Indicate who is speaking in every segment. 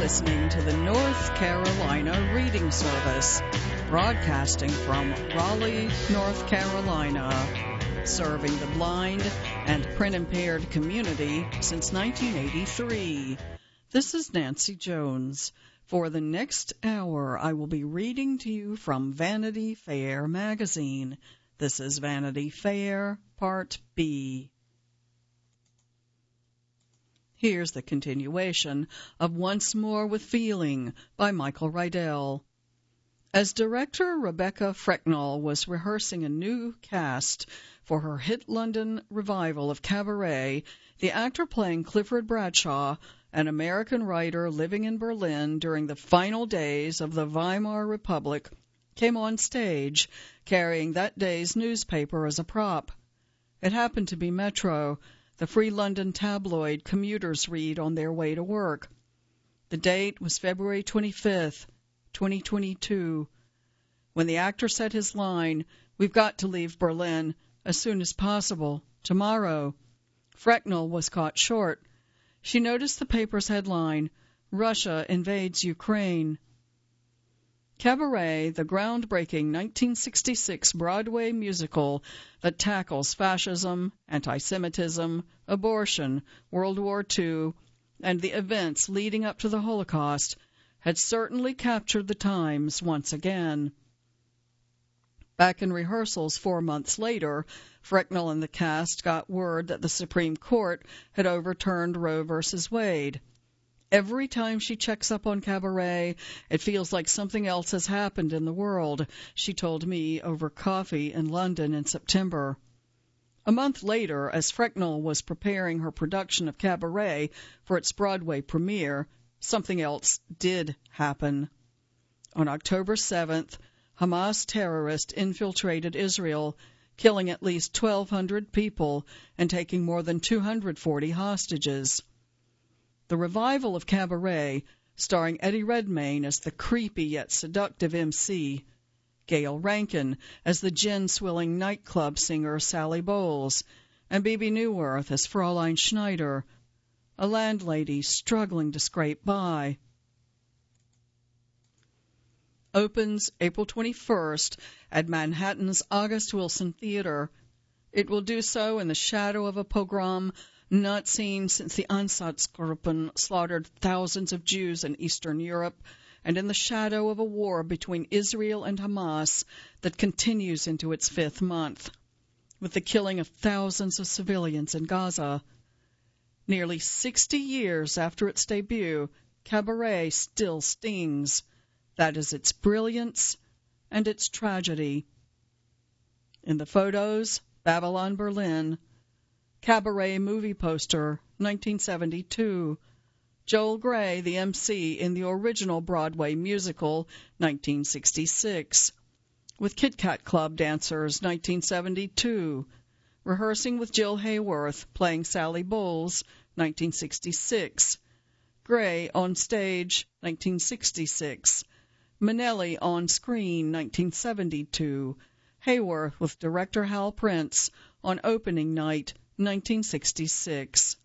Speaker 1: listening to the North Carolina Reading Service, broadcasting from Raleigh, North Carolina, serving the blind and print-impaired community since 1983. This is Nancy Jones. For the next hour, I will be reading to you from Vanity Fair magazine. This is Vanity Fair, Part B. Here's the continuation of Once More with Feeling by Michael Rydell. As director Rebecca Frecknell was rehearsing a new cast for her hit London revival of Cabaret, the actor playing Clifford Bradshaw, an American writer living in Berlin during the final days of the Weimar Republic, came on stage carrying that day's newspaper as a prop. It happened to be Metro, the free London tabloid commuters read on their way to work. The date was February 25th, 2022. When the actor said his line, "We've got to leave Berlin as soon as possible, tomorrow," Frecknell was caught short. She noticed the paper's headline, "Russia invades Ukraine." Cabaret, the groundbreaking 1966 Broadway musical that tackles fascism, anti-Semitism, abortion, World War II, and the events leading up to the Holocaust, had certainly captured the times once again. Back in rehearsals 4 months later, Frecknell and the cast got word that the Supreme Court had overturned Roe v. Wade. Every time she checks up on Cabaret, it feels like something else has happened in the world, she told me over coffee in London in September. A month later, as Frecknell was preparing her production of Cabaret for its Broadway premiere, something else did happen. On October 7th, Hamas terrorists infiltrated Israel, killing at least 1,200 people and taking more than 240 hostages. The revival of Cabaret, starring Eddie Redmayne as the creepy yet seductive MC, Gayle Rankin as the gin-swilling nightclub singer Sally Bowles, and Bebe Neuwirth as Fraulein Schneider, a landlady struggling to scrape by. Opens April 21st at Manhattan's August Wilson Theater. It will do so in the shadow of a pogrom not seen since the Einsatzgruppen slaughtered thousands of Jews in Eastern Europe, and in the shadow of a war between Israel and Hamas that continues into its 5th month, with the killing of thousands of civilians in Gaza. Nearly 60 years after its debut, Cabaret still stings. That is its brilliance and its tragedy. In the photos, Babylon Berlin. Cabaret movie poster, 1972. Joel Grey, the MC in the original Broadway musical, 1966. With Kit Kat Club dancers, 1972. Rehearsing with Jill Hayworth, playing Sally Bowles, 1966. Grey on stage, 1966. Minnelli on screen, 1972. Hayworth with director Hal Prince on opening night, 1966.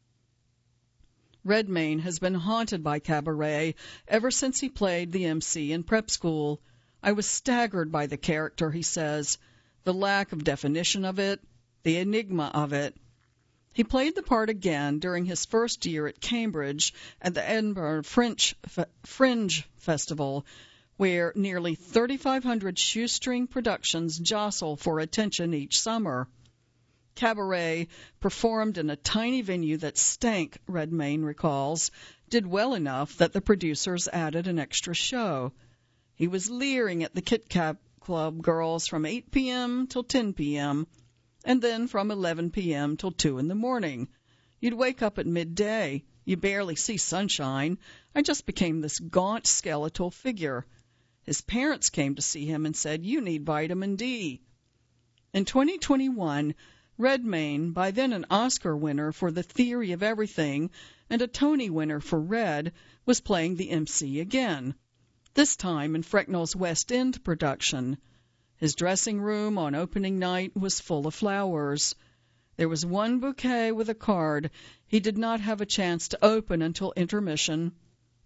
Speaker 1: Redmayne has been haunted by Cabaret ever since he played the MC in prep school. "I was staggered by the character," he says, "the lack of definition of it, the enigma of it." He played the part again during his first year at Cambridge at the Edinburgh Fringe Festival, where nearly 3,500 shoestring productions jostle for attention each summer. Cabaret, performed in a tiny venue that stank, Redmayne recalls, did well enough that the producers added an extra show. He was leering at the Kit Kat Club girls from 8 p.m. till 10 p.m., and then from 11 p.m. till 2 in the morning. You'd wake up at midday. You barely see sunshine. I just became this gaunt, skeletal figure. His parents came to see him and said, "You need vitamin D." In 2021, Redmayne, by then an Oscar winner for The Theory of Everything and a Tony winner for Red, was playing the MC again, this time in Frecknell's West End production. His dressing room on opening night was full of flowers. There was one bouquet with a card he did not have a chance to open until intermission.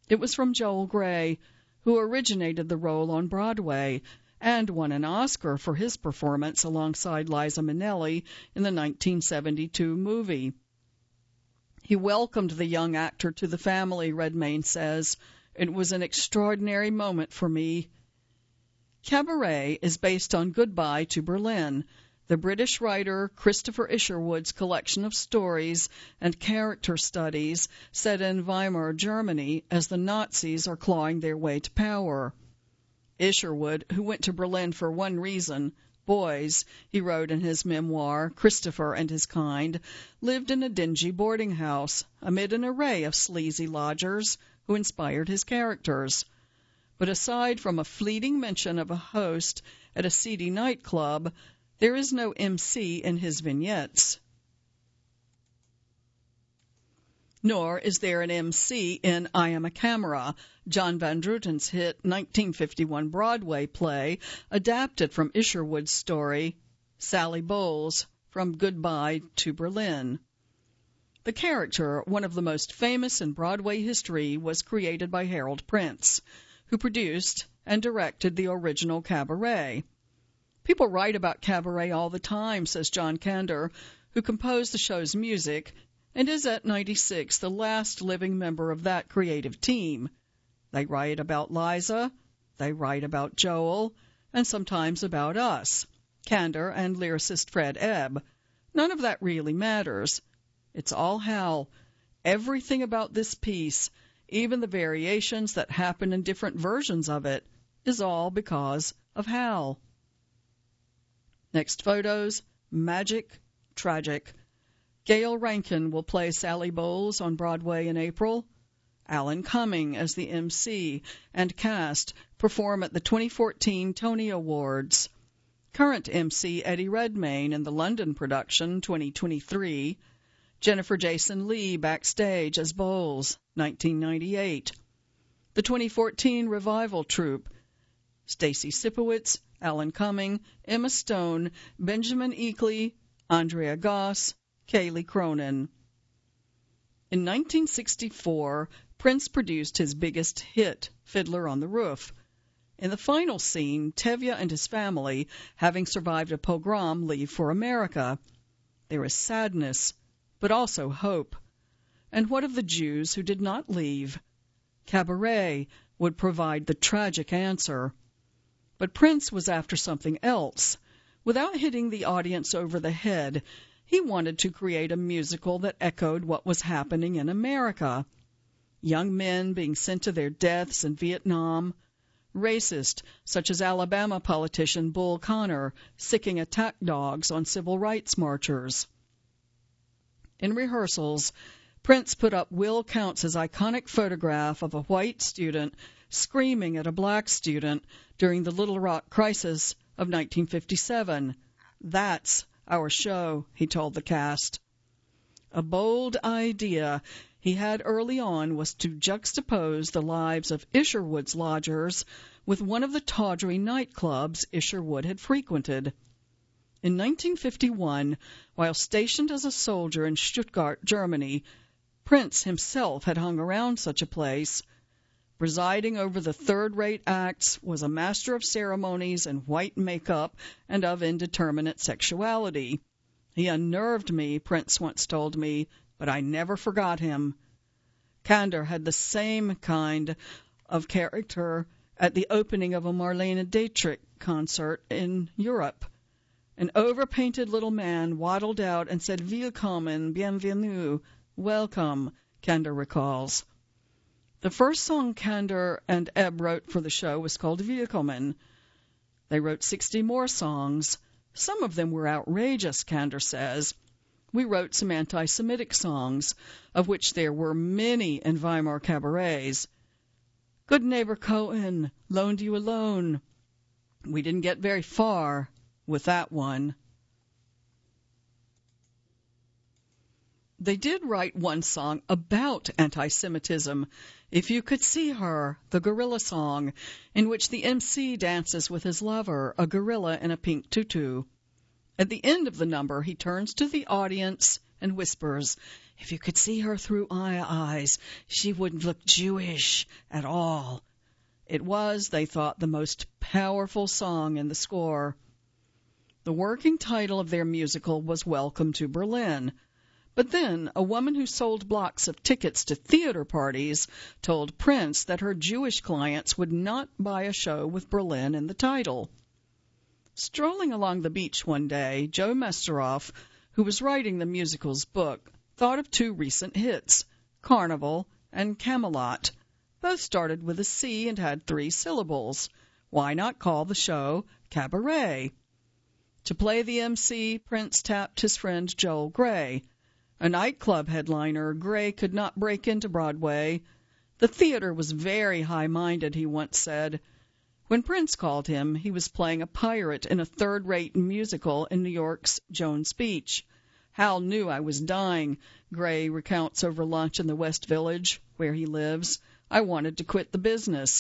Speaker 1: It was from Joel Grey, who originated the role on Broadway and won an Oscar for his performance alongside Liza Minnelli in the 1972 movie. He welcomed the young actor to the family, Redmayne says. It was an extraordinary moment for me. Cabaret is based on Goodbye to Berlin, the British writer Christopher Isherwood's collection of stories and character studies set in Weimar, Germany, as the Nazis are clawing their way to power. Isherwood, who went to Berlin for one reason, boys, he wrote in his memoir, Christopher and His Kind, lived in a dingy boarding house amid an array of sleazy lodgers who inspired his characters. But aside from a fleeting mention of a host at a seedy nightclub, there is no MC in his vignettes. Nor is there an MC in I Am a Camera, John Van Druten's hit 1951 Broadway play, adapted from Isherwood's story, Sally Bowles, from Goodbye to Berlin. The character, one of the most famous in Broadway history, was created by Harold Prince, who produced and directed the original Cabaret. People write about Cabaret all the time, says John Kander, who composed the show's music and is at 96 the last living member of that creative team. They write about Liza, they write about Joel, and sometimes about us, Kander and lyricist Fred Ebb. None of that really matters. It's all Hal. Everything about this piece, even the variations that happen in different versions of it, is all because of Hal. Next photos, magic, tragic. Gail Rankin will play Sally Bowles on Broadway in April. Alan Cumming as the MC and cast perform at the 2014 Tony Awards. Current MC Eddie Redmayne in the London production 2023. Jennifer Jason Leigh backstage as Bowles, 1998. The 2014 revival troupe, Stacy Sipowicz, Alan Cumming, Emma Stone, Benjamin Eakley, Andrea Goss, Kaylee Cronin. In 1964, Prince produced his biggest hit, Fiddler on the Roof. In the final scene, Tevye and his family, having survived a pogrom, leave for America. There is sadness, but also hope. And what of the Jews who did not leave? Cabaret would provide the tragic answer. But Prince was after something else. Without hitting the audience over the head, he wanted to create a musical that echoed what was happening in America. Young men being sent to their deaths in Vietnam, racist, such as Alabama politician Bull Connor, sicking attack dogs on civil rights marchers. In rehearsals, Prince put up Will Counts's iconic photograph of a white student screaming at a black student during the Little Rock crisis of 1957. That's our show, he told the cast. A bold idea he had early on was to juxtapose the lives of Isherwood's lodgers with one of the tawdry nightclubs Isherwood had frequented. In 1951, while stationed as a soldier in Stuttgart, Germany, Prince himself had hung around such a place. Presiding over the third-rate acts was a master of ceremonies in white makeup and of indeterminate sexuality. He unnerved me, Prince once told me, but I never forgot him. Kander had the same kind of character at the opening of a Marlene Dietrich concert in Europe. An overpainted little man waddled out and said, "Willkommen, bienvenue," welcome, Kander recalls. The first song Kander and Ebb wrote for the show was called Willkommen. They wrote 60 more songs. Some of them were outrageous, Kander says. We wrote some anti-Semitic songs, of which there were many in Weimar cabarets. Good Neighbor Cohen, Loaned You Alone. We didn't get very far with that one. They did write one song about anti-Semitism, If You Could See Her, the gorilla song, in which the MC dances with his lover, a gorilla in a pink tutu. At the end of the number, he turns to the audience and whispers, "If you could see her through my eyes, she wouldn't look Jewish at all." It was, they thought, the most powerful song in the score. The working title of their musical was Welcome to Berlin. But then a woman who sold blocks of tickets to theater parties told Prince that her Jewish clients would not buy a show with Berlin in the title. Strolling along the beach one day, Joe Mesteroff, who was writing the musical's book, thought of two recent hits, Carnival and Camelot. Both started with a C and had 3 syllables. Why not call the show Cabaret? To play the MC, Prince tapped his friend Joel Grey. A nightclub headliner, Grey could not break into Broadway. The theater was very high-minded, he once said. When Prince called him, he was playing a pirate in a third-rate musical in New York's Jones Beach. "Hal knew I was dying," Grey recounts over lunch in the West Village, where he lives. "I wanted to quit the business."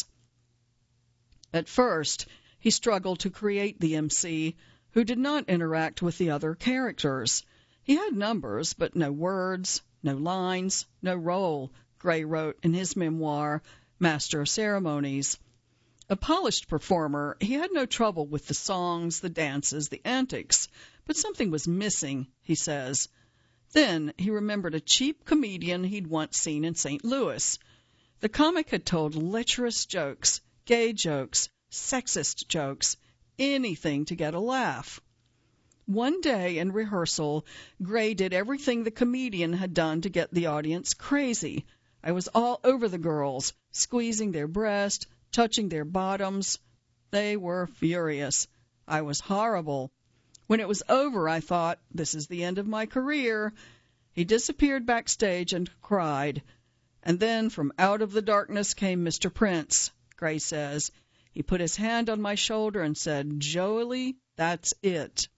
Speaker 1: At first, he struggled to create the MC, who did not interact with the other characters. He had numbers, but no words, no lines, no role, Grey wrote in his memoir, Master of Ceremonies. A polished performer, he had no trouble with the songs, the dances, the antics, but something was missing, he says. Then he remembered a cheap comedian he'd once seen in St. Louis. The comic had told lecherous jokes, gay jokes, sexist jokes, anything to get a laugh. One day in rehearsal, Grey did everything the comedian had done to get the audience crazy. I was all over the girls, squeezing their breast, touching their bottoms. They were furious. I was horrible. When it was over, I thought, this is the end of my career. He disappeared backstage and cried. And then from out of the darkness came Mr. Prince, Grey says. He put his hand on my shoulder and said, "Joely, that's it."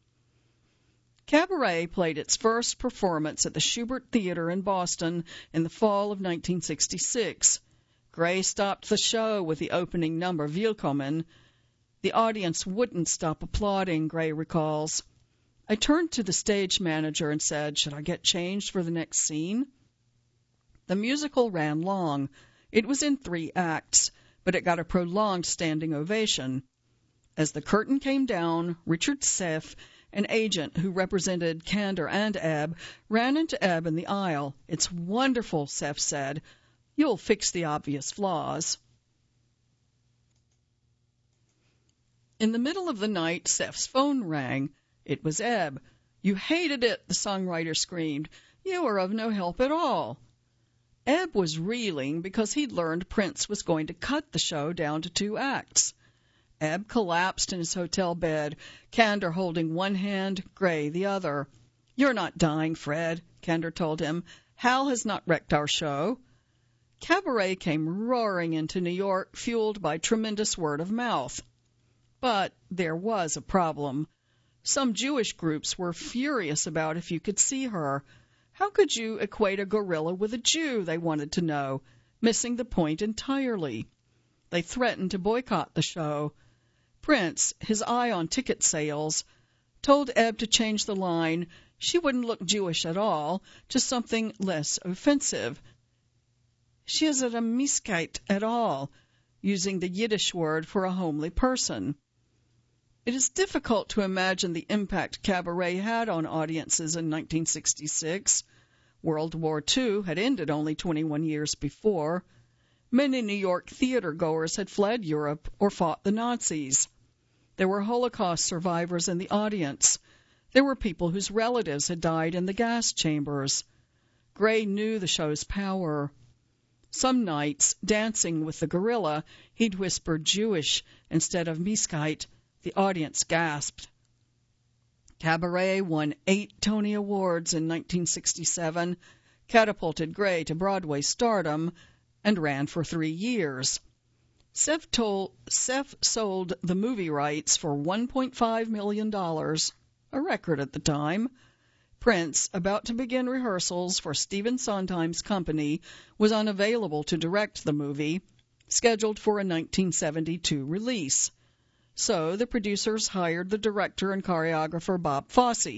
Speaker 1: Cabaret played its first performance at the Shubert Theater in Boston in the fall of 1966. Grey stopped the show with the opening number, Willkommen. The audience wouldn't stop applauding, Grey recalls. I turned to the stage manager and said, "Should I get changed for the next scene?" The musical ran long. It was in 3 acts, but it got a prolonged standing ovation. As the curtain came down, Richard Seff, an agent who represented Kander and Ebb, ran into Ebb in the aisle. "It's wonderful," Seff said. "You'll fix the obvious flaws." In the middle of the night, Seff's phone rang. It was Ebb. "You hated it," the songwriter screamed. "You were of no help at all." Ebb was reeling because he'd learned Prince was going to cut the show down to 2 acts. Ebb collapsed in his hotel bed, Kander holding one hand, Grey the other. "You're not dying, Fred," Kander told him. "Hal has not wrecked our show." Cabaret came roaring into New York, fueled by tremendous word of mouth. But there was a problem. Some Jewish groups were furious about If You Could See Her. How could you equate a gorilla with a Jew, they wanted to know, missing the point entirely. They threatened to boycott the show. Prince, his eye on ticket sales, told Ebb to change the line, "She wouldn't look Jewish at all," to something less offensive. "She isn't a miskite at all," using the Yiddish word for a homely person. It is difficult to imagine the impact Cabaret had on audiences in 1966. World War II had ended only 21 years before. Many New York theater-goers had fled Europe or fought the Nazis. There were Holocaust survivors in the audience. There were people whose relatives had died in the gas chambers. Grey knew the show's power. Some nights, dancing with the gorilla, he'd whisper Jewish instead of miskite. The audience gasped. Cabaret won 8 Tony Awards in 1967, catapulted Grey to Broadway stardom, and ran for 3 years. Seff sold the movie rights for $1.5 million, a record at the time. Prince, about to begin rehearsals for Stephen Sondheim's company, was unavailable to direct the movie, scheduled for a 1972 release. So the producers hired the director and choreographer Bob Fosse,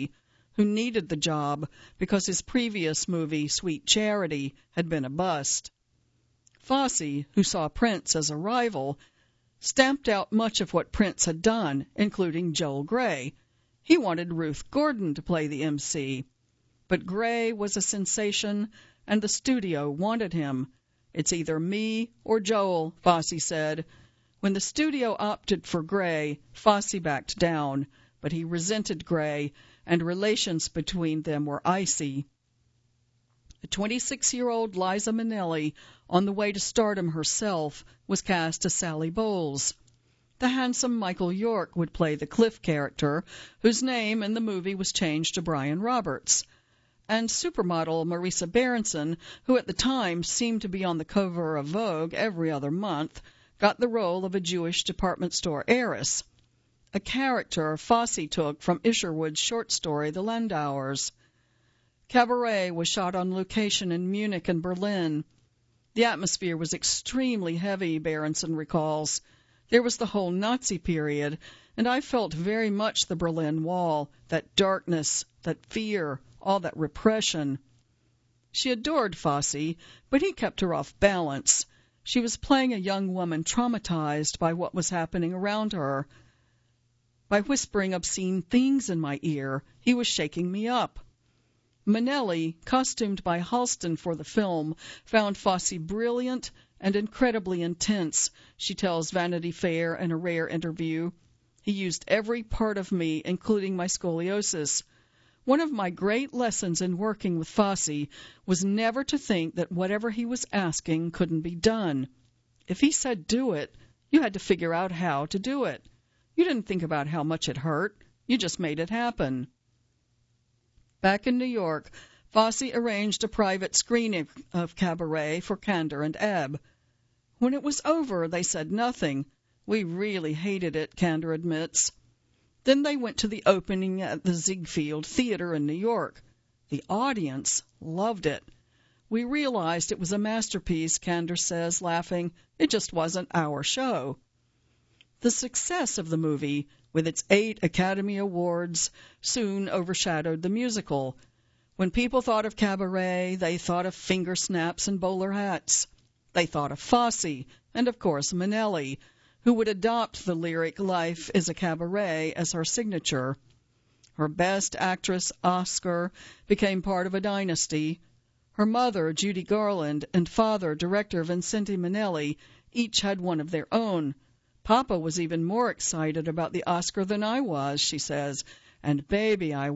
Speaker 1: who needed the job because his previous movie, Sweet Charity, had been a bust. Fosse, who saw Prince as a rival, stamped out much of what Prince had done, including Joel Grey. He wanted Ruth Gordon to play the MC. But Grey was a sensation, and the studio wanted him. "It's either me or Joel," Fosse said. When the studio opted for Grey, Fosse backed down, but he resented Grey, and relations between them were icy. The 26-year-old Liza Minnelli, on the way to stardom herself, was cast as Sally Bowles. The handsome Michael York would play the Cliff character, whose name in the movie was changed to Brian Roberts. And supermodel Marisa Berenson, who at the time seemed to be on the cover of Vogue every other month, got the role of a Jewish department store heiress, a character Fosse took from Isherwood's short story The Landauers. Cabaret was shot on location in Munich and Berlin. The atmosphere was extremely heavy, Berenson recalls. There was the whole Nazi period, and I felt very much the Berlin Wall, that darkness, that fear, all that repression. She adored Fosse, but he kept her off balance. She was playing a young woman traumatized by what was happening around her. By whispering obscene things in my ear, he was shaking me up. Minnelli, costumed by Halston for the film, found Fosse brilliant and incredibly intense, she tells Vanity Fair in a rare interview. He used every part of me, including my scoliosis. One of my great lessons in working with Fosse was never to think that whatever he was asking couldn't be done. If he said do it, you had to figure out how to do it. You didn't think about how much it hurt. You just made it happen. Back in New York, Fosse arranged a private screening of Cabaret for Kander and Ebb. When it was over, they said nothing. We really hated it, Kander admits. Then they went to the opening at the Ziegfeld Theater in New York. The audience loved it. We realized it was a masterpiece, Kander says, laughing. It just wasn't our show. The success of the movie, with its 8 Academy Awards, soon overshadowed the musical. When people thought of Cabaret, they thought of finger snaps and bowler hats. They thought of Fosse, and of course Minnelli, who would adopt the lyric "Life is a Cabaret" as her signature. Her Best Actress Oscar became part of a dynasty. Her mother, Judy Garland, and father, director Vincente Minnelli, each had one of their own. Papa was even more excited about the Oscar than I was, she says, and baby, I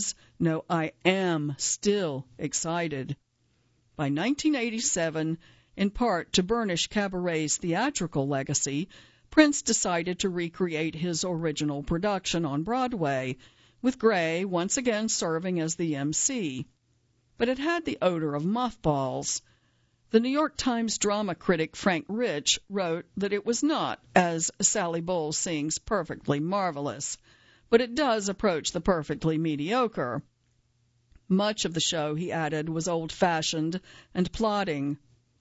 Speaker 1: am still excited. By 1987, in part to burnish Cabaret's theatrical legacy, Prince decided to recreate his original production on Broadway, with Grey once again serving as the MC. But it had the odor of mothballs. The New York Times drama critic Frank Rich wrote that it was not, as Sally Bowles sings, perfectly marvelous, but it does approach the perfectly mediocre. Much of the show, he added, was old-fashioned and plodding.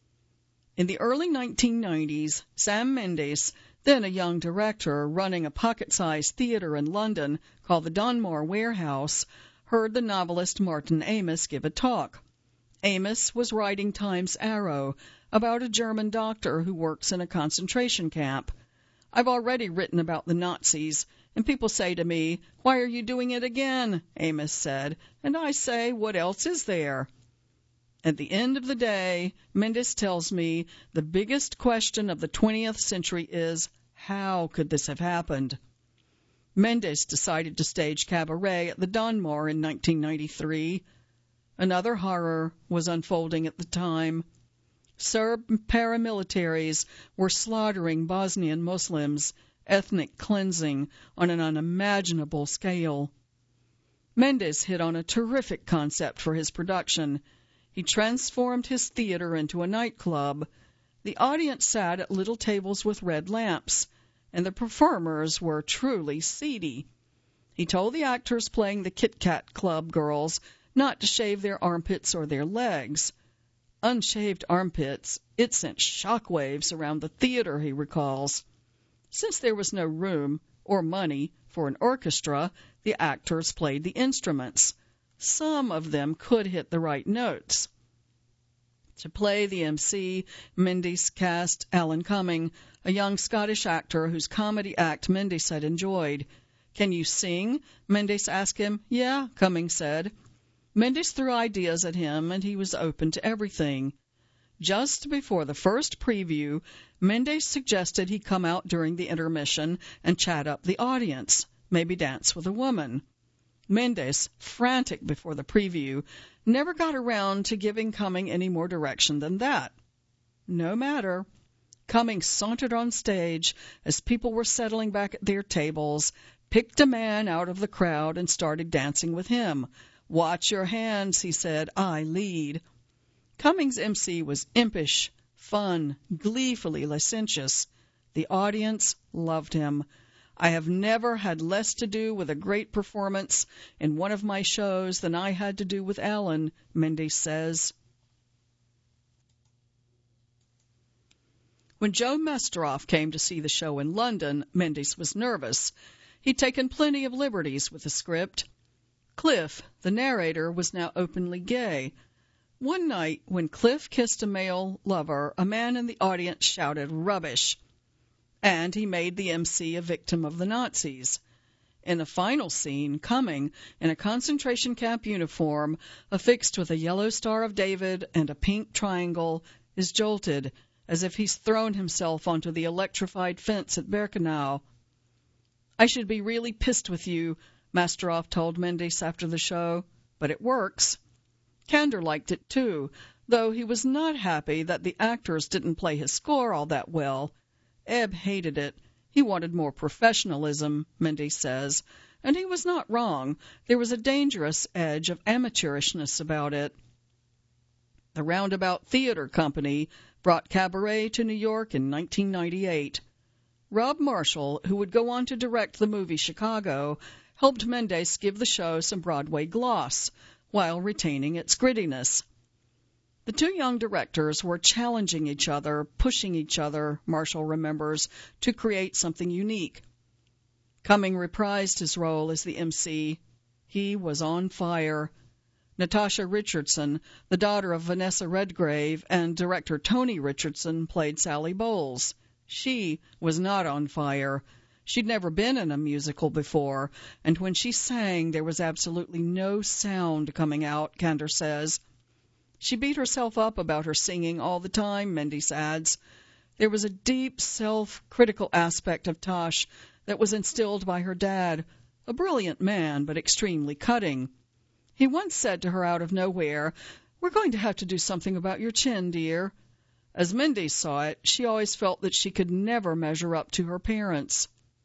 Speaker 1: In the early 1990s, Sam Mendes, then a young director running a pocket-sized theater in London called the Donmar Warehouse, heard the novelist Martin Amis give a talk. Amis was writing Times Arrow about a German doctor who works in a concentration camp. "I've already written about the Nazis, and people say to me, 'Why are you doing it again?' Amis said, and I say, 'What else is there?' At the end of the day, Mendes tells me, the biggest question of the 20th century is, how could this have happened?" Mendes decided to stage Cabaret at the Donmar in 1993. Another horror was unfolding at the time. Serb paramilitaries were slaughtering Bosnian Muslims, ethnic cleansing on an unimaginable scale. Mendes hit on a terrific concept for his production. He transformed his theater into a nightclub. The audience sat at little tables with red lamps, and the performers were truly seedy. He told the actors playing the Kit Kat Club girls not to shave their armpits or their legs. Unshaved armpits, it sent shock waves around the theater, he recalls. Since there was no room or money for an orchestra, the actors played the instruments. some of them could hit the right notes. To play the MC, Mendes cast Alan Cumming, a young Scottish actor whose comedy act Mendes had enjoyed. "Can you sing?" Mendes asked him. "Yeah," Cumming said. Mendes threw ideas at him, and he was open to everything. Just before the first preview, Mendes suggested he come out during the intermission and chat up the audience, maybe dance with a woman. Mendes, frantic before the preview, never got around to giving Cumming any more direction than that. No matter. Cumming sauntered on stage as people were settling back at their tables, picked a man out of the crowd, and started dancing with him. "Watch your hands," he said. "I lead." Cummings' MC was impish, fun, gleefully licentious. The audience loved him. "I have never had less to do with a great performance in one of my shows than I had to do with Alan," Mendes says. When Joe Mesteroff came to see the show in London, Mendes was nervous. He'd taken plenty of liberties with the script. Cliff, the narrator, was now openly gay. One night, when Cliff kissed a male lover, a man in the audience shouted, "Rubbish!" And he made the MC a victim of the Nazis. In the final scene, Cumming, in a concentration camp uniform, affixed with a yellow Star of David and a pink triangle, is jolted, as if he's thrown himself onto the electrified fence at Birkenau. "I should be really pissed with you," Mesteroff told Mendes after the show, "but it works." Kander liked it too, though he was not happy that the actors didn't play his score all that well. Ebb hated it. He wanted more professionalism, Mendes says, and he was not wrong. There was a dangerous edge of amateurishness about it. The Roundabout Theater Company brought Cabaret to New York in 1998. Rob Marshall, who would go on to direct the movie Chicago, helped Mendes give the show some Broadway gloss, while retaining its grittiness. The two young directors were challenging each other, pushing each other, Marshall remembers, to create something unique. Cumming reprised his role as the MC. He was on fire. Natasha Richardson, the daughter of Vanessa Redgrave, and director Tony Richardson played Sally Bowles. She was not on fire. She'd never been in a musical before, and when she sang, there was absolutely no sound coming out, Kander says. She beat herself up about her singing all the time, Mendes adds. There was a deep self-critical aspect of Tosh that was instilled by her dad, a brilliant man but extremely cutting. He once said to her out of nowhere, "We're going to have to do something about your chin, dear." As Mendes saw it, she always felt that she could never measure up to her parents.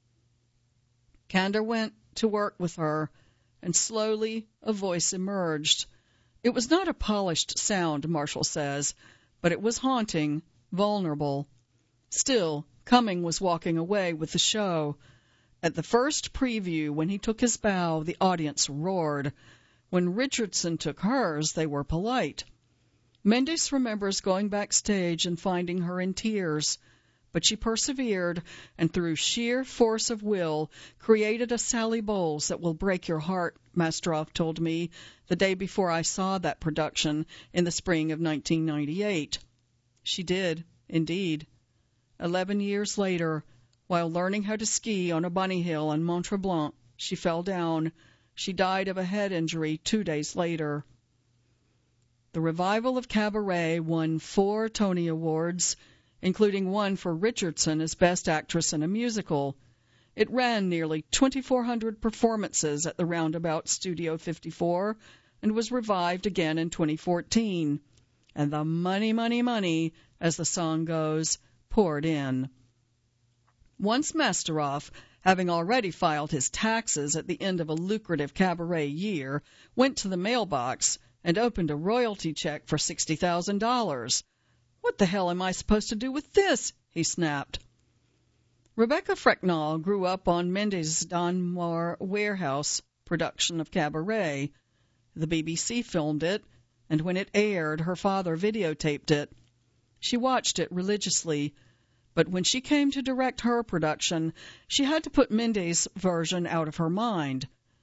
Speaker 1: Kander went to work with her, and slowly a voice emerged. It was not a polished sound, Marshall says, but it was haunting, vulnerable. Still, Cumming was walking away with the show. At the first preview, when he took his bow, the audience roared. When Richardson took hers, they were polite. Mendes remembers going backstage and finding her in tears, but she persevered and through sheer force of will created a Sally Bowles that will break your heart, Mesteroff told me the day before I saw that production in the spring of 1998. She did, indeed. 11 years later, while learning how to ski on a bunny hill in Mont Tremblant, she fell down. She died of a head injury 2 days later. The revival of Cabaret won 4 Tony Awards, including one for Richardson as Best Actress in a Musical. It ran nearly 2,400 performances at the Roundabout Studio 54 and was revived again in 2014. And the money, money, money, as the song goes, poured in. Once Mesteroff, having already filed his taxes at the end of a lucrative Cabaret year, went to the mailbox and opened a royalty check for $60,000. "What the hell am I supposed to do with this?" he snapped. Rebecca Frecknell grew up on Mendes' Donmar Warehouse production of Cabaret. The BBC filmed it, and when it aired, her father videotaped it. She watched it religiously, but when she came to direct her production, she had to put Mendes' version out of her mind.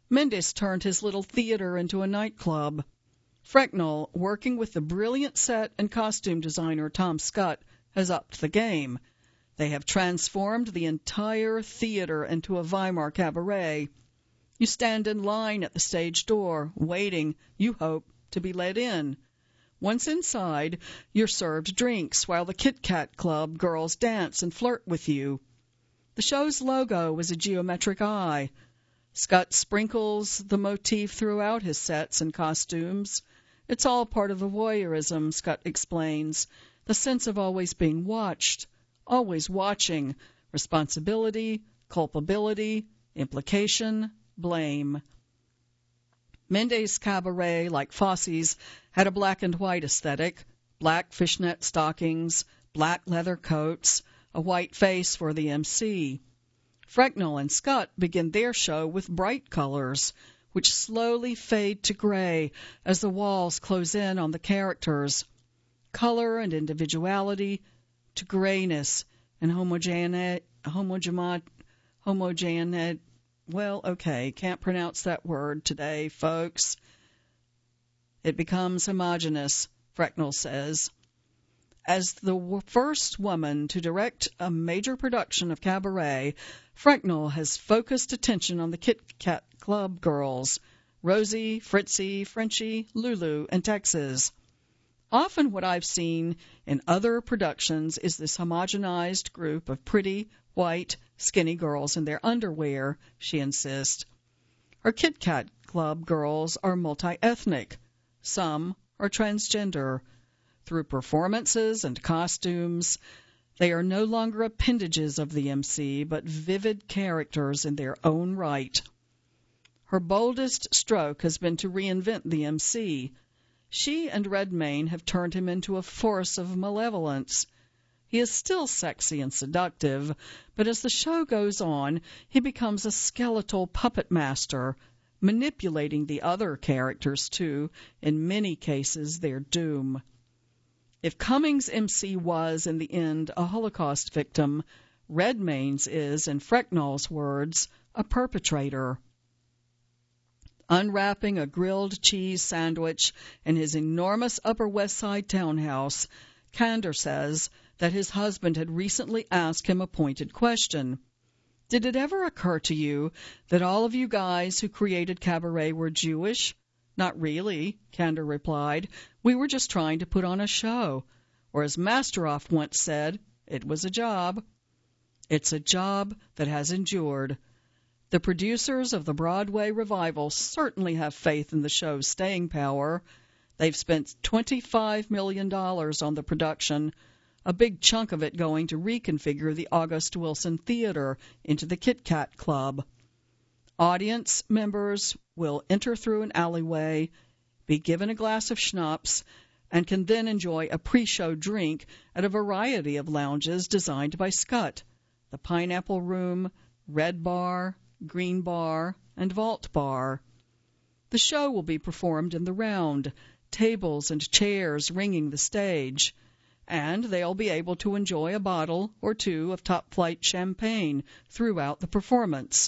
Speaker 1: Mendes turned his little theater into a nightclub. Frecknell, working with the brilliant set and costume designer Tom Scott, has upped the game. They have transformed the entire theater into a Weimar cabaret. You stand in line at the stage door, waiting, you hope, to be let in. Once inside, you're served drinks while the Kit Kat Club girls dance and flirt with you. The show's logo is a geometric eye. Scott sprinkles the motif throughout his sets and costumes. It's all part of the voyeurism, Scott explains, the sense of always being watched, always watching, responsibility, culpability, implication, blame. Mendes' cabaret, like Fosse's, had a black and white aesthetic, black fishnet stockings, black leather coats, a white face for the MC. Frecknell and Scott begin their show with bright colors, which slowly fade to gray as the walls close in on the characters. Color and individuality to grayness and can't pronounce that word today, folks. It becomes homogeneous, Frecknell says. As the first woman to direct a major production of cabaret, Frecknell has focused attention on the Kit Kat Club girls, Rosie, Fritzy, Frenchie, Lulu, and Texas. Often what I've seen in other productions is this homogenized group of pretty, white, skinny girls in their underwear, she insists. Her Kit Kat Club girls are multi-ethnic. Some are transgender. Through performances and costumes, they are no longer appendages of the MC, but vivid characters in their own right. Her boldest stroke has been to reinvent the MC. She and Redmayne have turned him into a force of malevolence. He is still sexy and seductive, but as the show goes on, he becomes a skeletal puppet master, manipulating the other characters to, in many cases, their doom. If Cummings' MC was, in the end, a Holocaust victim, Redmayne's is, in Frecknell's words, a perpetrator. Unwrapping a grilled cheese sandwich in his enormous Upper West Side townhouse, Kander says that his husband had recently asked him a pointed question. "Did it ever occur to you that all of you guys who created Cabaret were Jewish?" "Not really," Kander replied. "We were just trying to put on a show. Or as Masteroff once said, it was a job." It's a job that has endured. The producers of the Broadway revival certainly have faith in the show's staying power. They've spent $25 million on the production, a big chunk of it going to reconfigure the August Wilson Theater into the Kit Kat Club. Audience members will enter through an alleyway, be given a glass of schnapps, and can then enjoy a pre-show drink at a variety of lounges designed by Scott: the Pineapple Room, Red Bar, Green Bar, and Vault Bar. The show will be performed in the round, tables and chairs ringing the stage, and they'll be able to enjoy a bottle or two of top-flight champagne throughout the performance.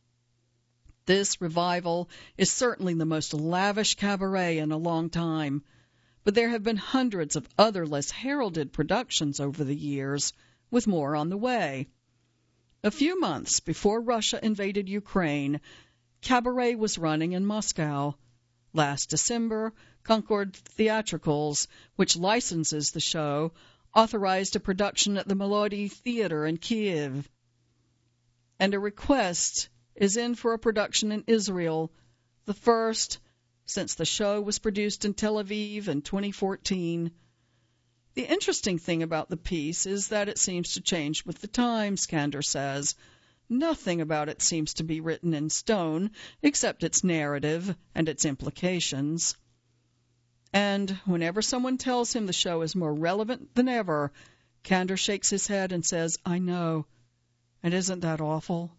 Speaker 1: This revival is certainly the most lavish cabaret in a long time, but there have been hundreds of other less heralded productions over the years, with more on the way. A few months before Russia invaded Ukraine, Cabaret was running in Moscow. Last December, Concord Theatricals, which licenses the show, authorized a production at the Melody Theater in Kiev. And a request is in for a production in Israel, the first since the show was produced in Tel Aviv in 2014. The interesting thing about the piece is that it seems to change with the times, Kander says. Nothing about it seems to be written in stone, except its narrative and its implications. And whenever someone tells him the show is more relevant than ever, Kander shakes his head and says, "I know. And isn't that awful?"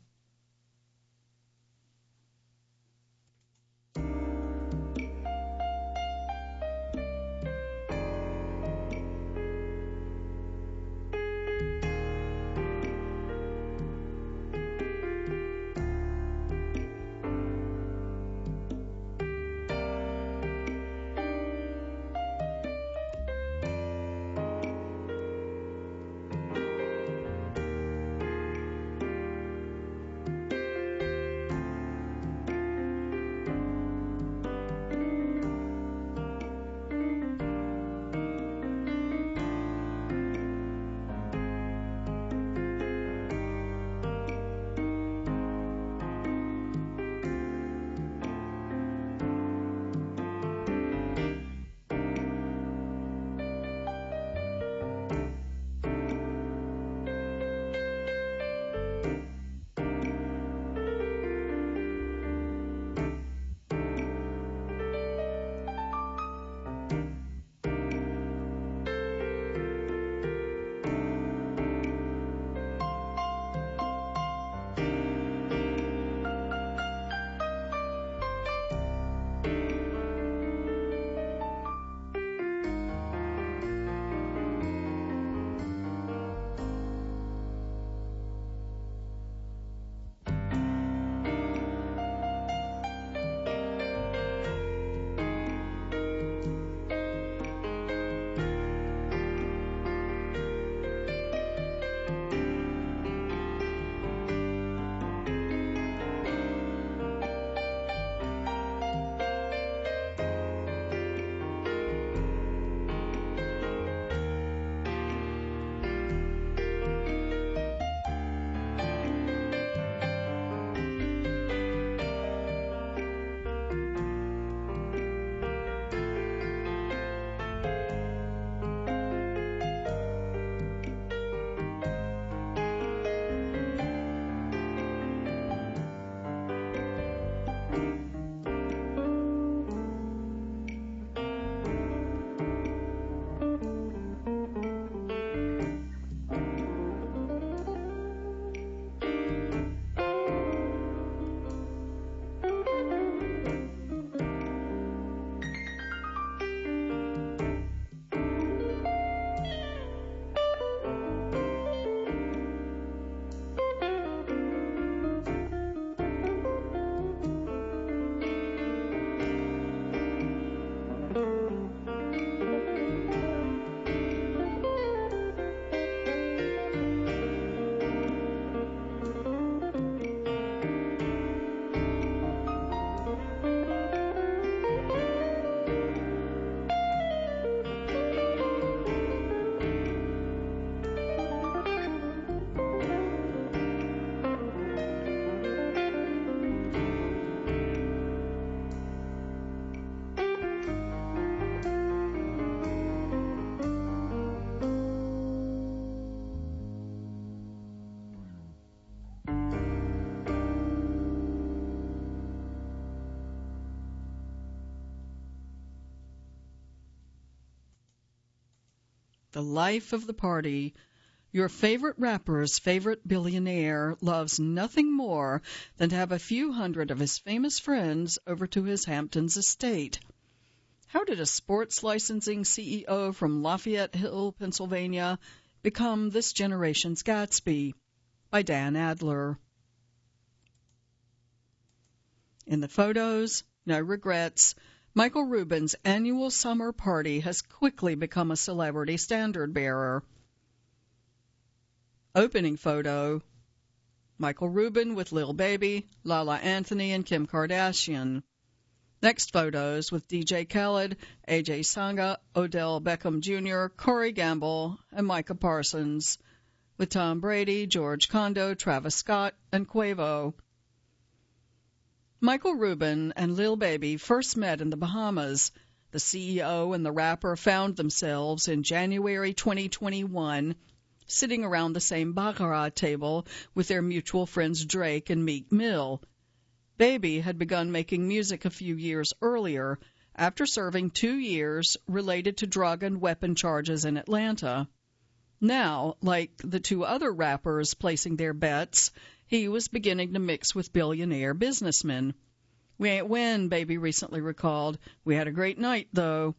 Speaker 1: the life of the party. Your favorite rapper's favorite billionaire loves nothing more than to have a few hundred of his famous friends over to his Hamptons estate. How did a sports licensing CEO from Lafayette Hill, Pennsylvania, become this generation's Gatsby? By Dan Adler. In the photos, no regrets, Michael Rubin's annual summer party has quickly become a celebrity standard-bearer. Opening photo, Michael Rubin with Lil Baby, Lala Anthony, and Kim Kardashian. Next photos with DJ Khaled, AJ Sanga, Odell Beckham Jr., Corey Gamble, and Micah Parsons, with Tom Brady, George Condo, Travis Scott, and Quavo. Michael Rubin and Lil Baby first met in the Bahamas. The CEO and the rapper found themselves in January 2021 sitting around the same baccarat table with their mutual friends Drake and Meek Mill. Baby had begun making music a few years earlier after serving 2 years related to drug and weapon charges in Atlanta. Now, like the two other rappers placing their bets, he was beginning to mix with billionaire businessmen. "We ain't win," Baby recently recalled. "We had a great night, though."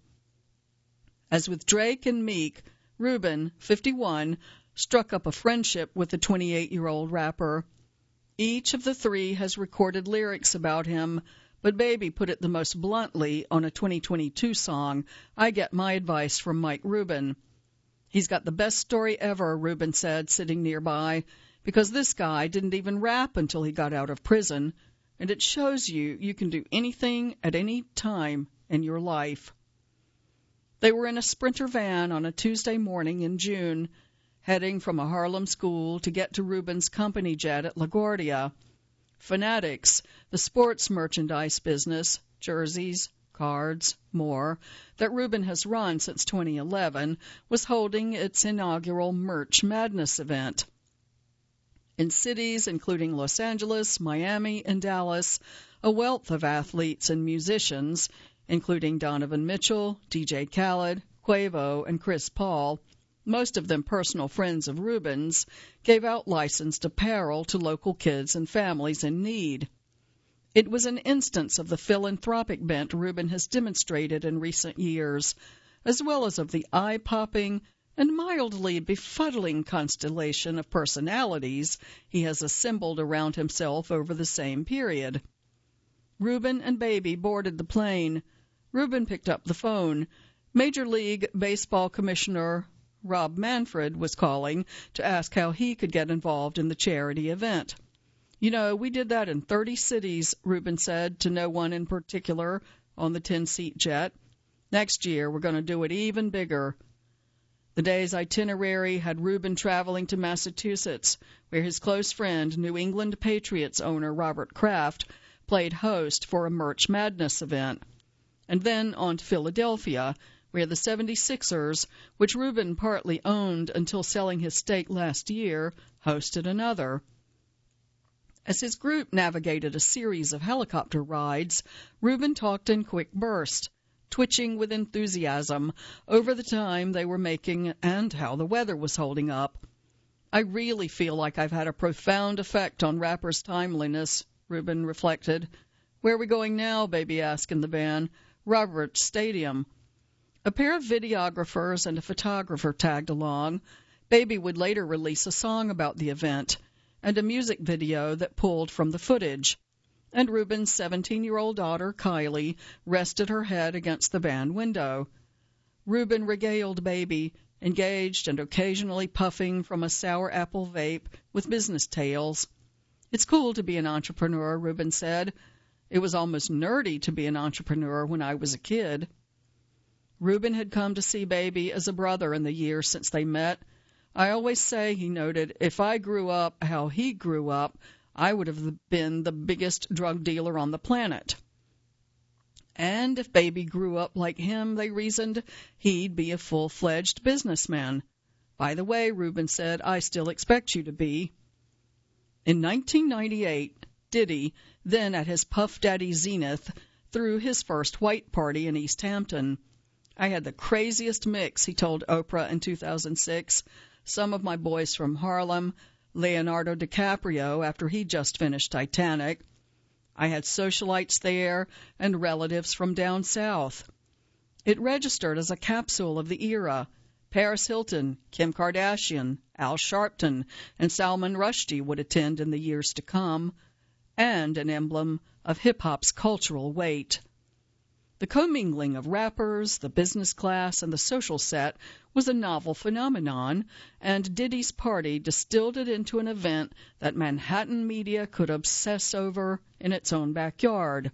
Speaker 1: As with Drake and Meek, Rubin, 51, struck up a friendship with the 28-year-old rapper. Each of the three has recorded lyrics about him, but Baby put it the most bluntly on a 2022 song, "I Get My Advice from Mike Rubin." "He's got the best story ever," Rubin said, sitting nearby, "because this guy didn't even rap until he got out of prison, and it shows you can do anything at any time in your life." They were in a Sprinter van on a Tuesday morning in June, heading from a Harlem school to get to Rubin's company jet at LaGuardia. Fanatics, the sports merchandise business, jerseys, cards, more, that Rubin has run since 2011, was holding its inaugural Merch Madness event. In cities including Los Angeles, Miami, and Dallas, a wealth of athletes and musicians, including Donovan Mitchell, DJ Khaled, Quavo, and Chris Paul, most of them personal friends of Rubin's, gave out licensed apparel to local kids and families in need. It was an instance of the philanthropic bent Rubin has demonstrated in recent years, as well as of the eye-popping and mildly befuddling constellation of personalities he has assembled around himself over the same period. Rubin and Baby boarded the plane. Rubin picked up the phone. Major League Baseball Commissioner Rob Manfred was calling to ask how he could get involved in the charity event. "You know, we did that in 30 cities, Rubin said to no one in particular on the 10-seat jet. "Next year, we're going to do it even bigger." The day's itinerary had Rubin traveling to Massachusetts, where his close friend, New England Patriots owner Robert Kraft, played host for a Merch Madness event, and then on to Philadelphia, where the 76ers, which Rubin partly owned until selling his stake last year, hosted another. As his group navigated a series of helicopter rides, Rubin talked in quick bursts, twitching with enthusiasm over the time they were making and how the weather was holding up. "I really feel like I've had a profound effect on rappers' timeliness," Rubin reflected. "Where are we going now?" Baby asked in the van. "Roberts Stadium." A pair of videographers and a photographer tagged along. Baby would later release a song about the event and a music video that pulled from the footage. And Rubin's 17-year-old daughter, Kylie, rested her head against the van window. Rubin regaled Baby, engaged and occasionally puffing from a sour apple vape, with business tales. "It's cool to be an entrepreneur," Rubin said. "It was almost nerdy to be an entrepreneur when I was a kid." Rubin had come to see Baby as a brother in the years since they met. "I always say," he noted, "if I grew up how he grew up, I would have been the biggest drug dealer on the planet." And if Baby grew up like him, they reasoned, he'd be a full-fledged businessman. "By the way," Rubin said, "I still expect you to be." In 1998, Diddy, then at his Puff Daddy zenith, threw his first white party in East Hampton. I had the craziest mix, he told Oprah in 2006. Some of my boys from Harlem, Leonardo DiCaprio after he just finished Titanic. I had socialites there and relatives from down south. It registered as a capsule of the era. Paris Hilton, Kim Kardashian, Al Sharpton, and Salman Rushdie would attend in the years to come, and an emblem of hip-hop's cultural weight. The commingling of rappers, the business class, and the social set was a novel phenomenon, and Diddy's party distilled it into an event that Manhattan media could obsess over in its own backyard.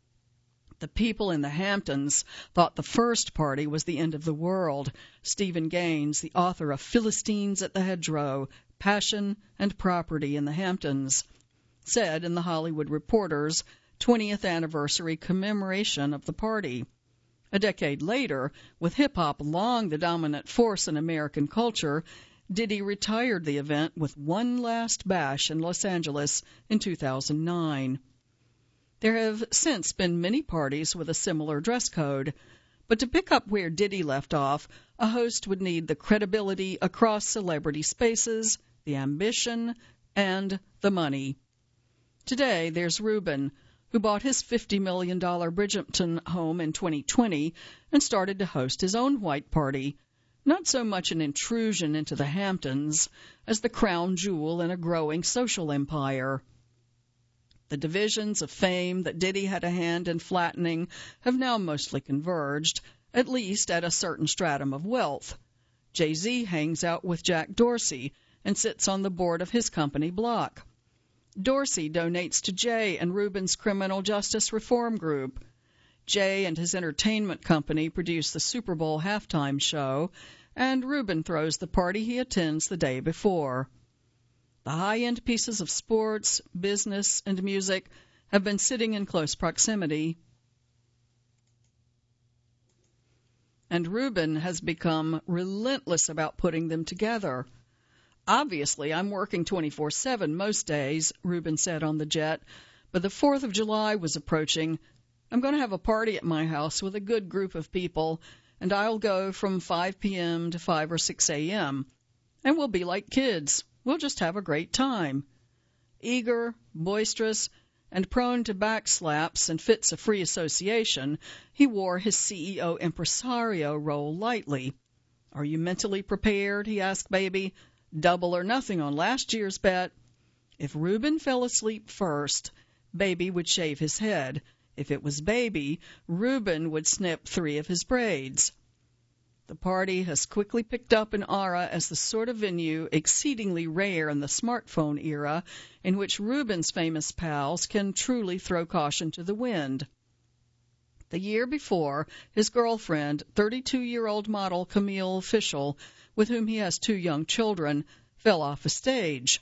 Speaker 1: The people in the Hamptons thought the first party was the end of the world. Stephen Gaines, the author of Philistines at the Hedgerow, Passion and Property in the Hamptons, said in the Hollywood Reporter's 20th anniversary commemoration of the party. A decade later, with hip-hop long the dominant force in American culture, Diddy retired the event with one last bash in Los Angeles in 2009. There have since been many parties with a similar dress code, but to pick up where Diddy left off, a host would need the credibility across celebrity spaces, the ambition, and the money. Today, there's Rubin, who bought his $50 million Bridgerton home in 2020 and started to host his own white party, not so much an intrusion into the Hamptons as the crown jewel in a growing social empire. The divisions of fame that Diddy had a hand in flattening have now mostly converged, at least at a certain stratum of wealth. Jay-Z hangs out with Jack Dorsey and sits on the board of his company Block. Dorsey donates to Jay and Rubin's Criminal Justice Reform Group. Jay and his entertainment company produce the Super Bowl halftime show, and Rubin throws the party he attends the day before. The high-end pieces of sports, business, and music have been sitting in close proximity, and Rubin has become relentless about putting them together. Obviously, I'm working 24/7 most days, Rubin said on the jet, but the 4th of July was approaching. I'm going to have a party at my house with a good group of people, and I'll go from 5 p.m. to 5 or 6 a.m., and we'll be like kids. We'll just have a great time. Eager, boisterous, and prone to backslaps and fits of free association, he wore his CEO impresario role lightly. Are you mentally prepared? He asked Baby. Double or nothing on last year's bet. If Rubin fell asleep first, Baby would shave his head. If it was Baby, Rubin would snip 3 of his braids. The party has quickly picked up an aura as the sort of venue exceedingly rare in the smartphone era in which Rubin's famous pals can truly throw caution to the wind. The year before, his girlfriend, 32-year-old model Camille Fishel, with whom he has 2 young children, fell off a stage.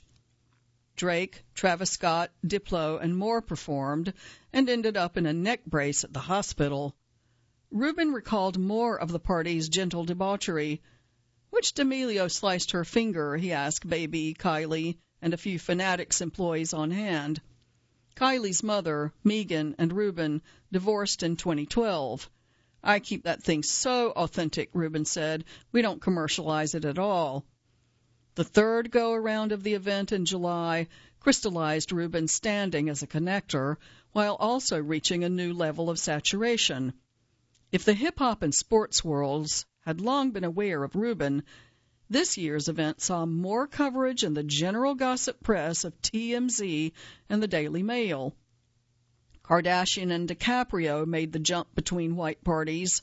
Speaker 1: Drake, Travis Scott, Diplo, and more performed and ended up in a neck brace at the hospital. Rubin recalled more of the party's gentle debauchery. Which D'Amelio sliced her finger, he asked Baby, Kylie, and a few Fanatics employees on hand. Kylie's mother, Megan, and Rubin divorced in 2012. I keep that thing so authentic, Rubin said. We don't commercialize it at all. The third go-around of the event in July crystallized Rubin's standing as a connector, while also reaching a new level of saturation. If the hip-hop and sports worlds had long been aware of Rubin, this year's event saw more coverage in the general gossip press of TMZ and the Daily Mail. Kardashian and DiCaprio made the jump between white parties.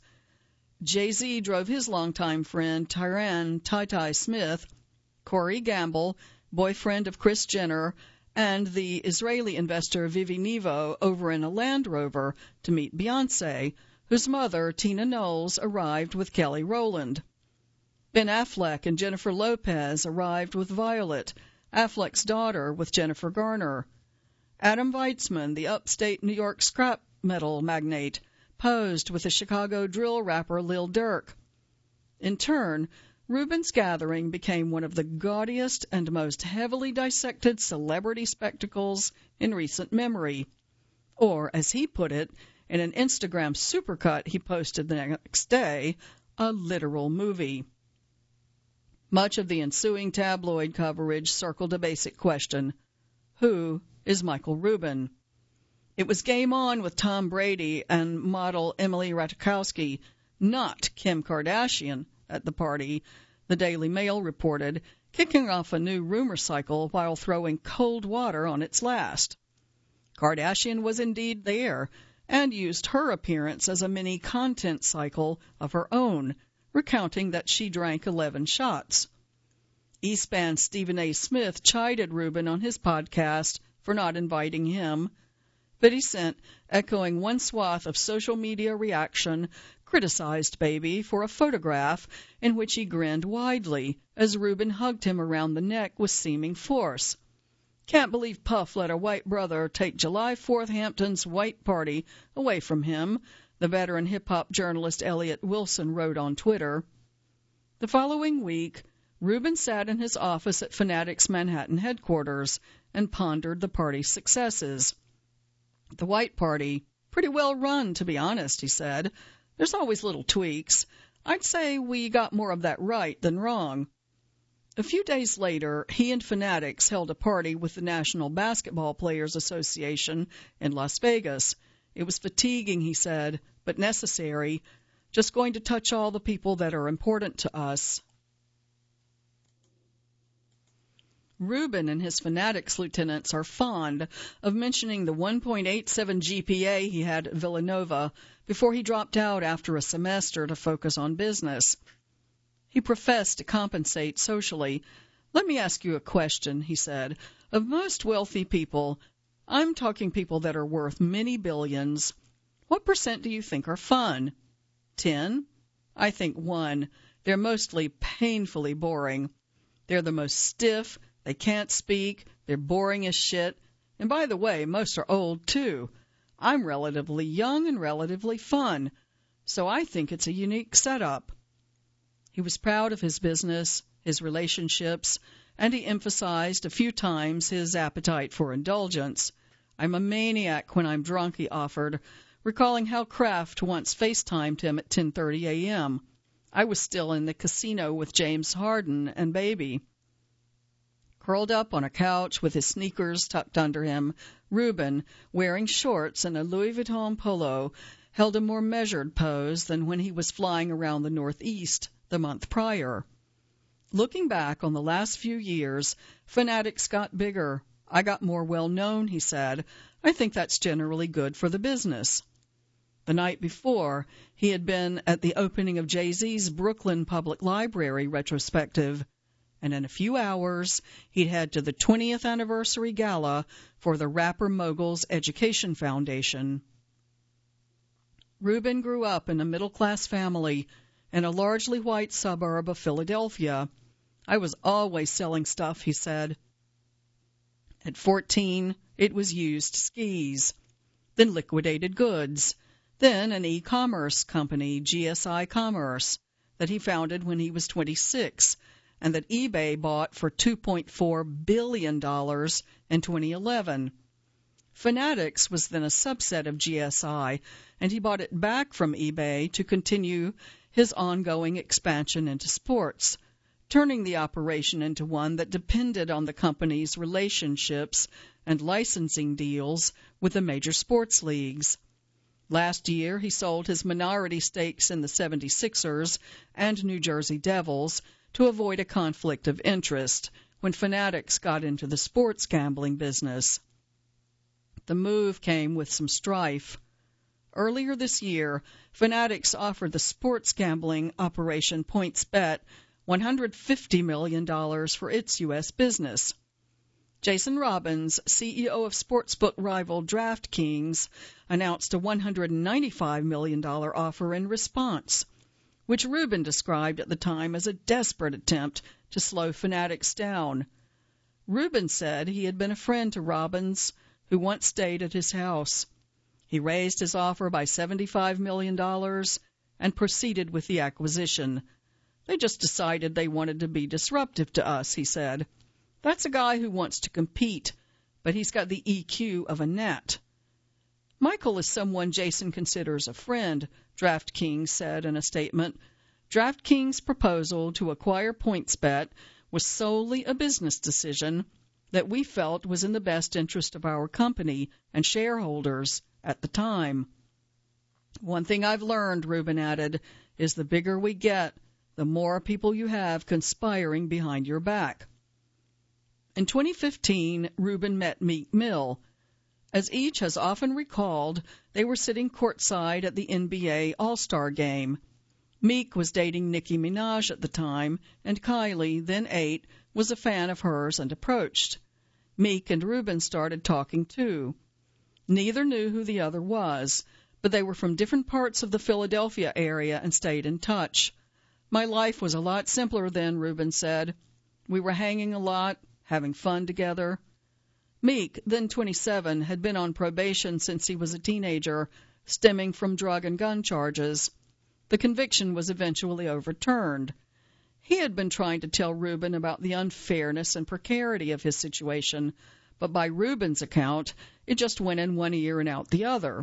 Speaker 1: Jay-Z drove his longtime friend Tyrann Ty Smith, Corey Gamble, boyfriend of Kris Jenner, and the Israeli investor Vivi Nevo over in a Land Rover to meet Beyoncé, whose mother, Tina Knowles, arrived with Kelly Rowland. Ben Affleck and Jennifer Lopez arrived with Violet, Affleck's daughter, with Jennifer Garner. Adam Weitzman, the upstate New York scrap metal magnate, posed with the Chicago drill rapper Lil Durk. In turn, Rubin's gathering became one of the gaudiest and most heavily dissected celebrity spectacles in recent memory. Or, as he put it, In an Instagram supercut he posted the next day, a literal movie. Much of the ensuing tabloid coverage circled a basic question: who is Michael Rubin? It was game on with Tom Brady and model Emily Ratajkowski, not Kim Kardashian, at the party, the Daily Mail reported, kicking off a new rumor cycle while throwing cold water on its last. Kardashian was indeed there and used her appearance as a mini content cycle of her own, recounting that she drank 11 shots. E-SPAN's Stephen A. Smith chided Rubin on his podcast for not inviting him. 50 Cent, echoing one swath of social media reaction, criticized Baby for a photograph in which he grinned widely as Rubin hugged him around the neck with seeming force. Can't believe Puff let a white brother take July 4th Hampton's white party away from him, the veteran hip-hop journalist Elliot Wilson wrote on Twitter. The following week, Rubin sat in his office at Fanatics Manhattan headquarters and pondered the party's successes. The white party, pretty well run, to be honest, he said. There's always little tweaks. I'd say we got more of that right than wrong. A few days later, he and Fanatics held a party with the National Basketball Players Association in Las Vegas. It was fatiguing, he said, but necessary. Just going to touch all the people that are important to us. Rubin and his Fanatics lieutenants are fond of mentioning the 1.87 GPA he had at Villanova before he dropped out after a semester to focus on business. He professed to compensate socially. Let me ask you a question, he said. Of most wealthy people, I'm talking people that are worth many billions, what % do you think are fun? 10? I think 1. They're mostly painfully boring. They're the most stiff. They can't speak. They're boring as shit. And by the way, most are old, too. I'm relatively young and relatively fun, so I think it's a unique setup. He was proud of his business, his relationships, and he emphasized a few times his appetite for indulgence. I'm a maniac when I'm drunk, he offered, recalling how Kraft once FaceTimed him at 10:30 a.m. I was still in the casino with James Harden and Baby. Curled up on a couch with his sneakers tucked under him, Rubin, wearing shorts and a Louis Vuitton polo, held a more measured pose than when he was flying around the Northeast the month prior. Looking back on the last few years, Fanatics got bigger. I got more well-known, he said. I think that's generally good for the business. The night before, he had been at the opening of Jay-Z's Brooklyn Public Library retrospective, and in a few hours, he'd head to the 20th anniversary gala for the Rapper Moguls Education Foundation. Rubin grew up in a middle-class family in a largely white suburb of Philadelphia. I was always selling stuff, he said. At 14, it was used skis, then liquidated goods, then an e-commerce company, GSI Commerce, that he founded when he was 26, and that eBay bought for $2.4 billion in 2011. Fanatics was then a subset of GSI, and he bought it back from eBay to continue his ongoing expansion into sports, turning the operation into one that depended on the company's relationships and licensing deals with the major sports leagues. Last year, he sold his minority stakes in the 76ers and New Jersey Devils to avoid a conflict of interest when Fanatics got into the sports gambling business. The move came with some strife. Earlier this year, Fanatics offered the sports gambling operation PointsBet $150 million for its U.S. business. Jason Robbins, CEO of sportsbook rival DraftKings, announced a $195 million offer in response, which Rubin described at the time as a desperate attempt to slow Fanatics down. Rubin said he had been a friend to Robbins, who once stayed at his house. He raised his offer by $75 million and proceeded with the acquisition. They just decided they wanted to be disruptive to us, he said. That's a guy who wants to compete, but he's got the EQ of a gnat. Michael is someone Jason considers a friend, DraftKings said in a statement. DraftKings' proposal to acquire PointsBet was solely a business decision that we felt was in the best interest of our company and shareholders at the time. One thing I've learned, Rubin added, is the bigger we get, the more people you have conspiring behind your back. In 2015, Rubin met Meek Mill. As each has often recalled, they were sitting courtside at the NBA All-Star Game. Meek was dating Nicki Minaj at the time, and Kylie, then 8, was a fan of hers and approached. Meek and Rubin started talking too. Neither knew who the other was, but they were from different parts of the Philadelphia area and stayed in touch. My life was a lot simpler then, Rubin said. We were hanging a lot, having fun together. Meek, then 27, had been on probation since he was a teenager, stemming from drug and gun charges. The conviction was eventually overturned. He had been trying to tell Rubin about the unfairness and precarity of his situation, but by Rubin's account, it just went in one ear and out the other.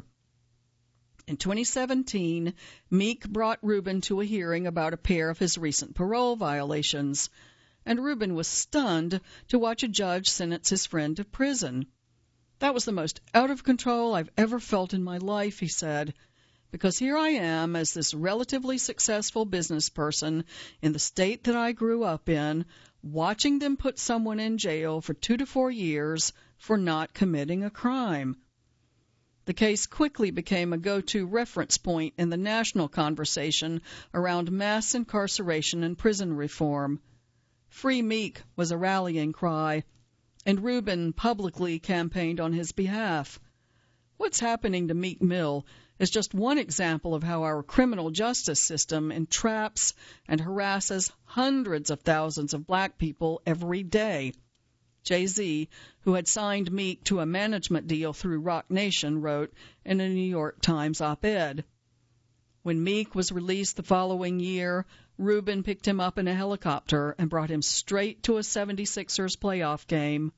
Speaker 1: In 2017, Meek brought Rubin to a hearing about a pair of his recent parole violations, and Rubin was stunned to watch a judge sentence his friend to prison. That was the most out of control I've ever felt in my life, he said, because here I am as this relatively successful business person in the state that I grew up in, watching them put someone in jail for 2 to 4 years for not committing a crime. The case quickly became a go-to reference point in the national conversation around mass incarceration and prison reform. Free Meek was a rallying cry, and Rubin publicly campaigned on his behalf. What's happening to Meek Mill is just one example of how our criminal justice system entraps and harasses hundreds of thousands of black people every day. Jay-Z, who had signed Meek to a management deal through Roc Nation, wrote in a New York Times op-ed. When Meek was released the following year, Rubin picked him up in a helicopter and brought him straight to a 76ers playoff game.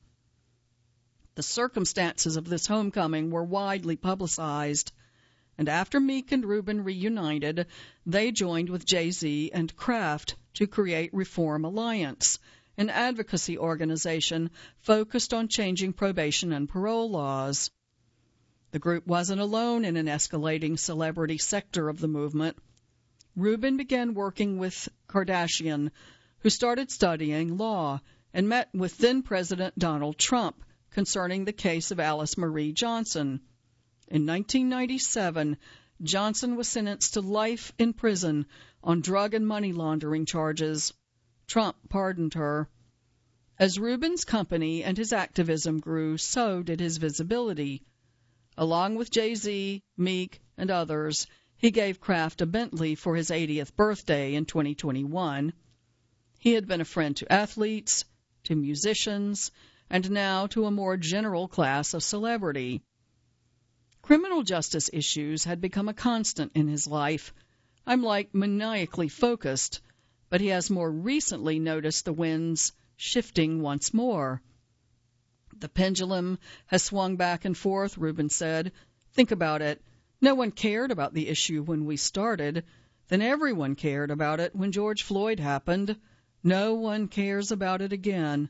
Speaker 1: The circumstances of this homecoming were widely publicized, and after Meek and Rubin reunited, they joined with Jay-Z and Kraft to create Reform Alliance, an advocacy organization focused on changing probation and parole laws. The group wasn't alone in an escalating celebrity sector of the movement. Rubin began working with Kardashian, who started studying law, and met with then-President Donald Trump concerning the case of Alice Marie Johnson. In 1997, Johnson was sentenced to life in prison on drug and money laundering charges. Trump pardoned her. As Rubin's company and his activism grew, so did his visibility. Along with Jay-Z, Meek, and others, he gave Kraft a Bentley for his 80th birthday in 2021. He had been a friend to athletes, to musicians, and now to a more general class of celebrity. Criminal justice issues had become a constant in his life. I'm like maniacally focused, but he has more recently noticed the winds shifting once more. The pendulum has swung back and forth, Rubin said. Think about it. No one cared about the issue when we started. Then everyone cared about it when George Floyd happened. No one cares about it again.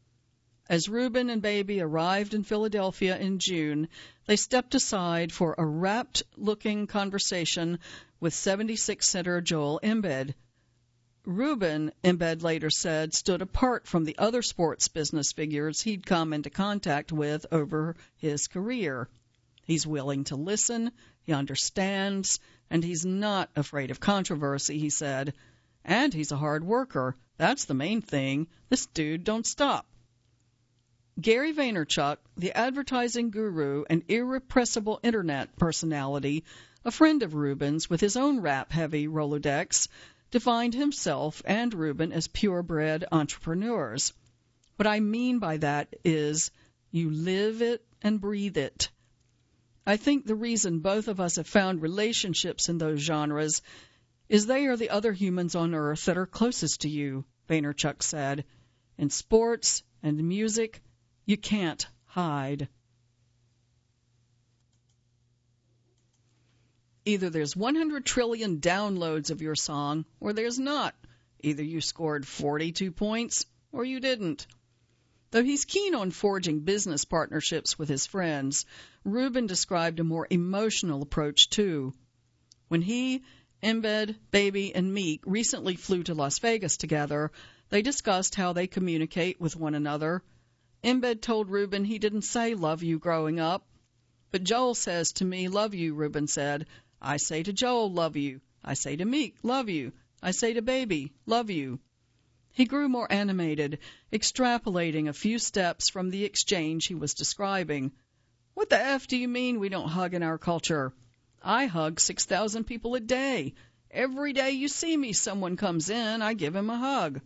Speaker 1: As Rubin and Baby arrived in Philadelphia in June, they stepped aside for a rapt-looking conversation with 76 Senator Joel Embiid. Rubin, Embiid later said, stood apart from the other sports business figures he'd come into contact with over his career. He's willing to listen, he understands, and he's not afraid of controversy, he said. And he's a hard worker. That's the main thing. This dude don't stop. Gary Vaynerchuk, the advertising guru and irrepressible Internet personality, a friend of Rubin's with his own rap-heavy Rolodex, defined himself and Rubin as purebred entrepreneurs. What I mean by that is you live it and breathe it. I think the reason both of us have found relationships in those genres is they are the other humans on Earth that are closest to you, Vaynerchuk said. In sports and music, you can't hide. Either there's 100 trillion downloads of your song, or there's not. Either you scored 42 points, or you didn't. Though he's keen on forging business partnerships with his friends, Rubin described a more emotional approach too. When he, Embed, Baby, and Meek recently flew to Las Vegas together, they discussed how they communicate with one another. Embed told Rubin he didn't say love you growing up. But Joel says to me, love you, Rubin said. I say to Joel, love you. I say to Meek, love you. I say to Baby, love you. He grew more animated, extrapolating a few steps from the exchange he was describing. What the F do you mean we don't hug in our culture? I hug 6,000 people a day. Every day you see me, someone comes in, I give him a hug.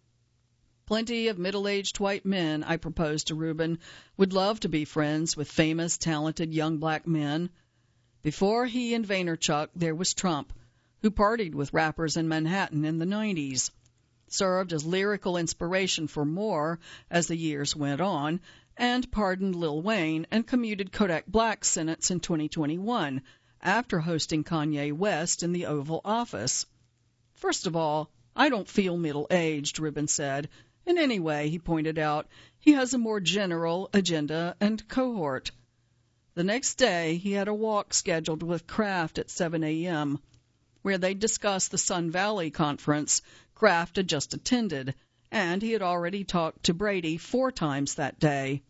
Speaker 1: Plenty of middle-aged white men, I proposed to Rubin, would love to be friends with famous, talented young black men. Before he and Vaynerchuk, there was Trump, who partied with rappers in Manhattan in the 90s, served as lyrical inspiration for more as the years went on, and pardoned Lil Wayne and commuted Kodak Black's sentence in 2021 after hosting Kanye West in the Oval Office. First of all, I don't feel middle-aged, Rubin said. And anyway, he pointed out, he has a more general agenda and cohort. The next day, he had a walk scheduled with Kraft at 7 a.m., where they discussed the Sun Valley Conference Kraft had just attended, and he had already talked to Brady 4 times that day.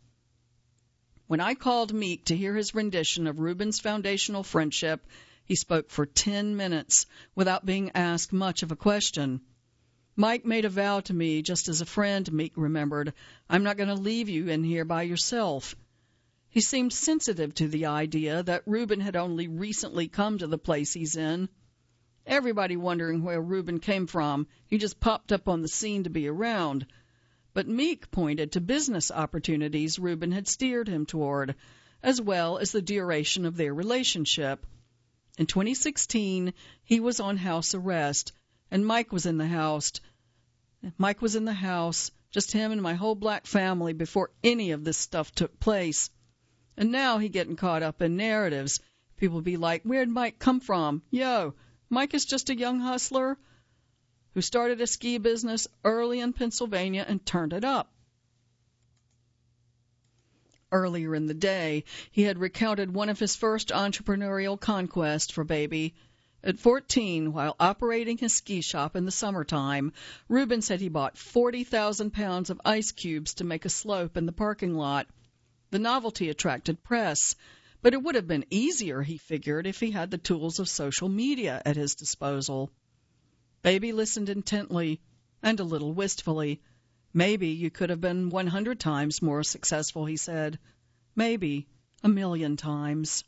Speaker 1: When I called Meek to hear his rendition of Rubin's foundational friendship, he spoke for 10 minutes without being asked much of a question. Mike made a vow to me just as a friend, Meek remembered. I'm not going to leave you in here by yourself. He seemed sensitive to the idea that Rubin had only recently come to the place he's in. Everybody wondering where Rubin came from. He just popped up on the scene to be around. But Meek pointed to business opportunities Rubin had steered him toward, as well as the duration of their relationship. In 2016, he was on house arrest, and Mike was in the house. Just him and my whole black family before any of this stuff took place. And now he getting caught up in narratives. People be like, where'd Mike come from? Yo, Mike is just a young hustler who started a ski business early in Pennsylvania and turned it up. Earlier in the day, he had recounted one of his first entrepreneurial conquests for Baby. At 14, while operating his ski shop in the summertime, Rubin said he bought 40,000 pounds of ice cubes to make a slope in the parking lot. The novelty attracted press, but it would have been easier, he figured, if he had the tools of social media at his disposal. Baby listened intently and a little wistfully. Maybe you could have been 100 times more successful, he said. Maybe 1,000,000 times.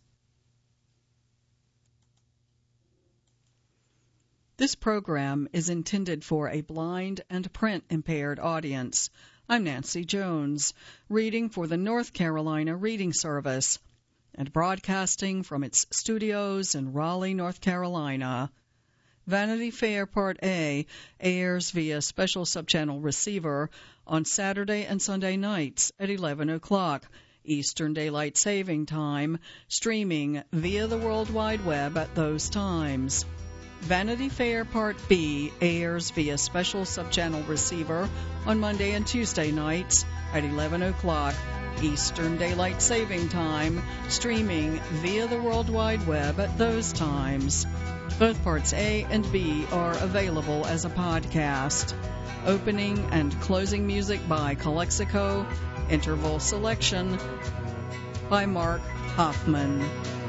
Speaker 1: This program is intended for a blind and print-impaired audience. I'm Nancy Jones, reading for the North Carolina Reading Service and broadcasting from its studios in Raleigh, North Carolina. Vanity Fair Part A airs via special subchannel receiver on Saturday and Sunday nights at 11 o'clock Eastern Daylight Saving Time, streaming via the World Wide Web at those times. Vanity Fair Part B airs via special subchannel receiver on Monday and Tuesday nights at 11 o'clock Eastern Daylight Saving Time, streaming via the World Wide Web at those times. Both Parts A and B are available as a podcast. Opening and closing music by Calexico. Interval selection by Mark Hoffman.